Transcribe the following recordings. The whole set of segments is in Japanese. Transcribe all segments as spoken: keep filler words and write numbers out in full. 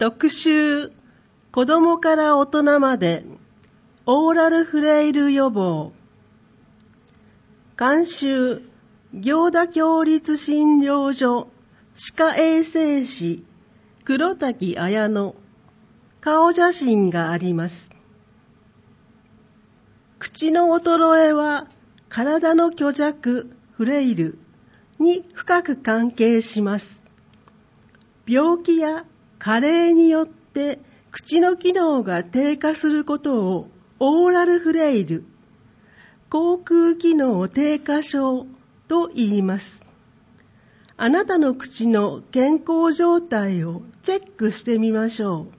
特集、子どもから大人までオーラルフレイル予防。監修、行田共立診療所歯科衛生士黒滝綾乃。顔写真があります。口の衰えは体の虚弱、フレイルに深く関係します。病気や加齢によって口の機能が低下することをオーラルフレイル、口腔機能低下症と言います。あなたの口の健康状態をチェックしてみましょう。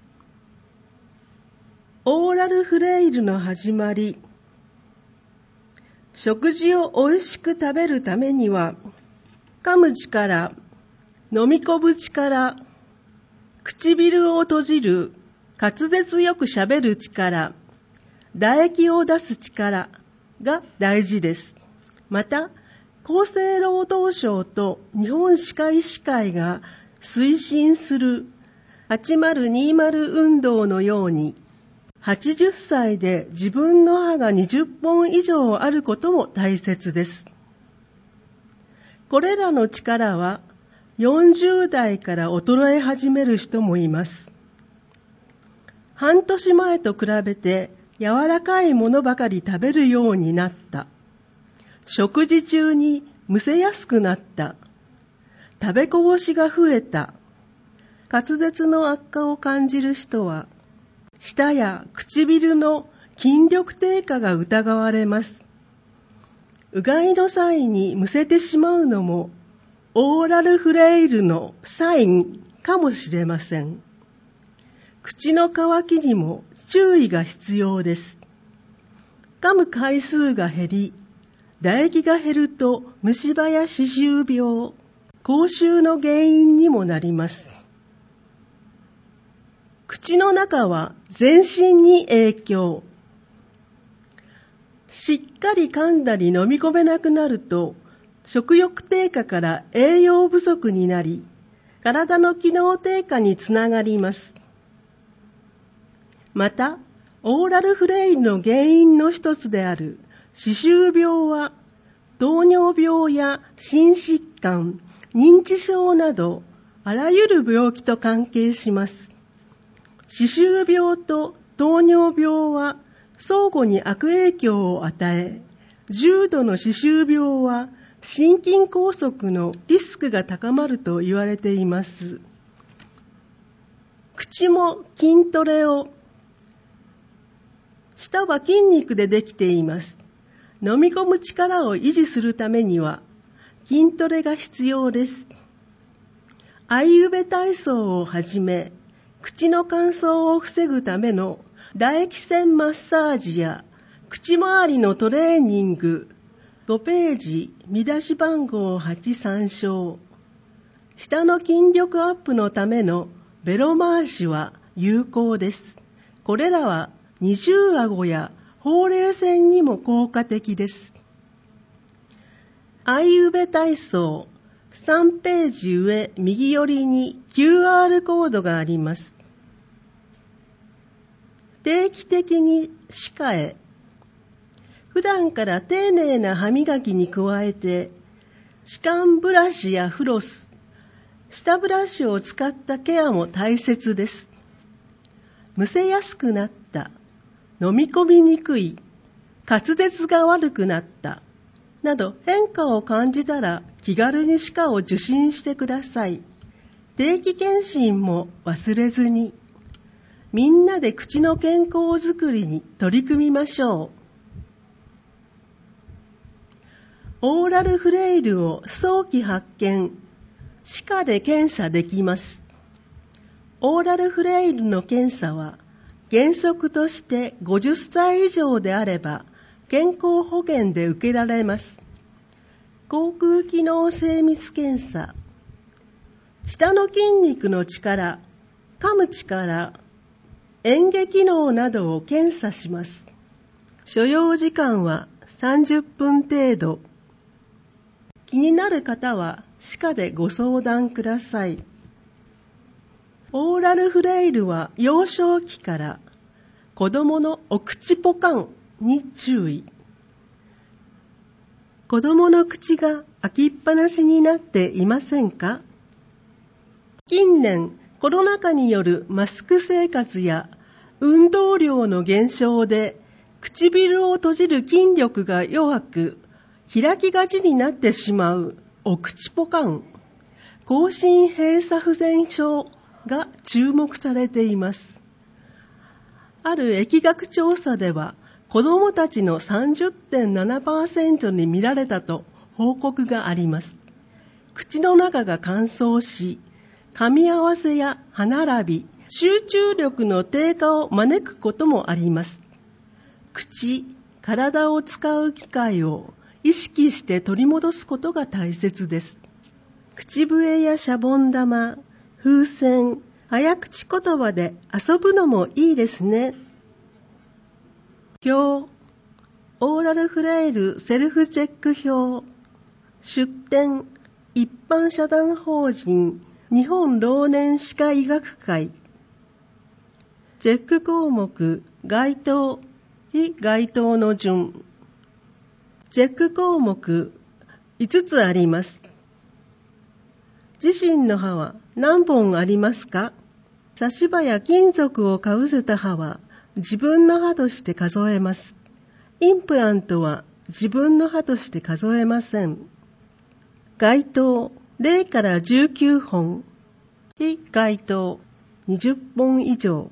オーラルフレイルの始まり。食事をおいしく食べるためには、噛む力、飲み込む力、唇を閉じる、滑舌よくしゃべる力、唾液を出す力が大事です。また、厚生労働省と日本歯科医師会が推進するはちまるにまる運動のように、はちじゅっさいで自分の歯がにじゅっぽん以上あることも大切です。これらの力はよんじゅうだいから衰え始める人もいます。半年前と比べて柔らかいものばかり食べるようになった。食事中にむせやすくなった。食べこぼしが増えた。滑舌の悪化を感じる人は、舌や唇の筋力低下が疑われます。うがいの際にむせてしまうのもオーラルフレイルのサインかもしれません。口の渇きにも注意が必要です。噛む回数が減り、唾液が減ると虫歯や歯周病、口臭の原因にもなります。口の中は全身に影響。しっかり噛んだり飲み込めなくなると、食欲低下から栄養不足になり、体の機能低下につながります。また、オーラルフレイルの原因の一つである歯周病は、糖尿病や心疾患、認知症など、あらゆる病気と関係します。歯周病と糖尿病は相互に悪影響を与え、重度の歯周病は心筋梗塞のリスクが高まると言われています。口も筋トレを。舌は筋肉でできています。飲み込む力を維持するためには筋トレが必要です。あいうべ体操をはじめ、口の乾燥を防ぐための唾液腺マッサージや口周りのトレーニング、ごページ見出し番号はち参照。舌の筋力アップのためのベロ回しは有効です。これらは二重顎やほうれい線にも効果的です。あいうべ体操、さんページ上右寄りに キューアール コードがあります。定期的に歯科へ。普段から丁寧な歯磨きに加えて、歯間ブラシやフロス、舌ブラシを使ったケアも大切です。むせやすくなった、飲み込みにくい、滑舌が悪くなった、など変化を感じたら気軽に歯科を受診してください。定期検診も忘れずに。みんなで口の健康づくりに取り組みましょう。オーラルフレイルを早期発見、歯科で検査できます。オーラルフレイルの検査は原則としてごじゅっさい以上であれば健康保険で受けられます。口腔機能精密検査、舌の筋肉の力、噛む力、嚥下機能などを検査します。所要時間はさんじゅっぷん程度。気になる方は歯科でご相談ください。 オーラルフレイルは幼少期から子供のお口ポカンに注意。子供の口が開きっぱなしになっていませんか？近年、コロナ禍によるマスク生活や運動量の減少で唇を閉じる筋力が弱く開きがちになってしまうお口ポカン、口唇閉鎖不全症が注目されています。ある疫学調査では子どもたちの さんじゅってんななパーセント に見られたと報告があります。口の中が乾燥し、噛み合わせや歯並び、集中力の低下を招くこともあります。口、体を使う機会を意識して取り戻すことが大切です。口笛やシャボン玉、風船、早口言葉で遊ぶのもいいですね。表、オーラルフレイルセルフチェック表、出典、一般社団法人日本老年歯科医学会。チェック項目、該当、非該当の順。チェック項目いつつあります。自身の歯は何本ありますか？差し歯や金属をかぶせた歯は自分の歯として数えます。インプラントは自分の歯として数えません。該当ゼロからじゅうきゅうほん、非該当にじゅっぽん以上。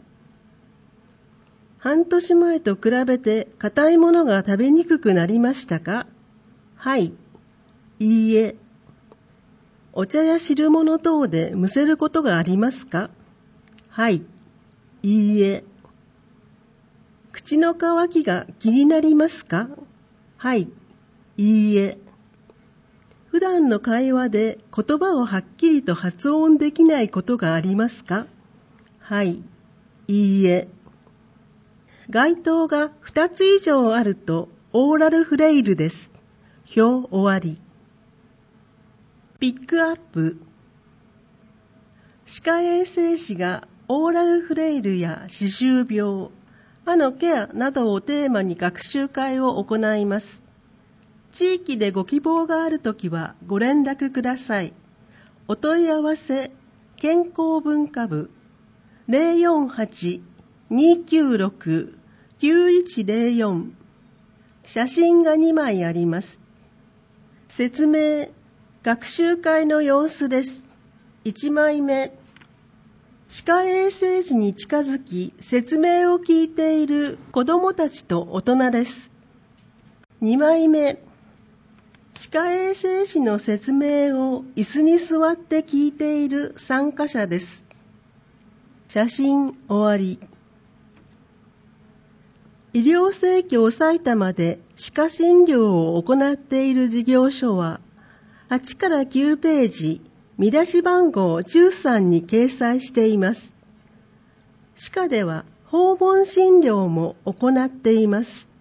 半年前と比べて硬いものが食べにくくなりましたか？はい、いいえ。お茶や汁物等でむせることがありますか？はい、いいえ。口の渇きが気になりますか？はい、いいえ。普段の会話で言葉をはっきりと発音できないことがありますか？はい、いいえ。該当がふたつ以上あるとオーラルフレイルです。表終わり。ピックアップ。歯科衛生士がオーラルフレイルや歯周病、歯のケアなどをテーマに学習会を行います。地域でご希望があるときはご連絡ください。お問い合わせ、健康文化部 ゼロよんはち にきゅうろく きゅういちゼロよん。写真がにまいあります。説明、学習会の様子です。いちまいめ、歯科衛生士に近づき説明を聞いている子どもたちと大人です。にまいめ、歯科衛生士の説明を椅子に座って聞いている参加者です。写真終わり。医療生協埼玉で歯科診療を行っている事業所ははちからきゅうページ、見出し番号じゅうさんに掲載しています。歯科では訪問診療も行っています。